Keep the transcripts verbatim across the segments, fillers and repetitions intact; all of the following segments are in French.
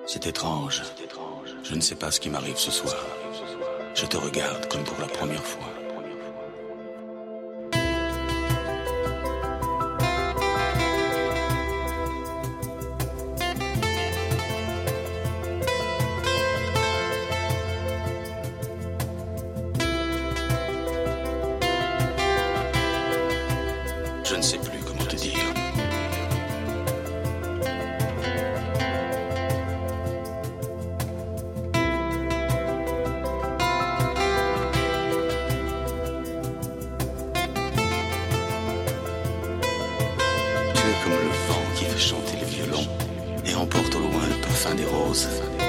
C'est étrange. Je ne sais pas ce qui m'arrive ce soir. Je te regarde comme pour la première fois. Je ne sais plus comment te dire. Tu es comme le vent qui fait chanter les violons et emporte au loin le parfum des roses.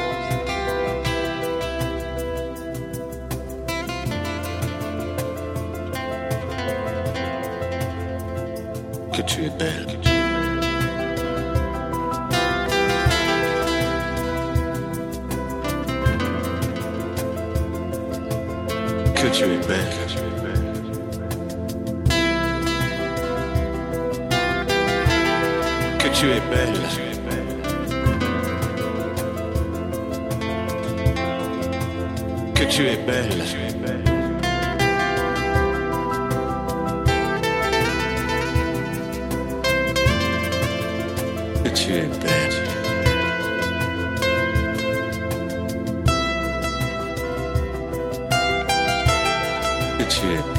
Que tu es belle, que tu es Que tu es belle, que tu es belle. Que tu es belle, que tu es belle. Que tu es belle. Que tu es belle.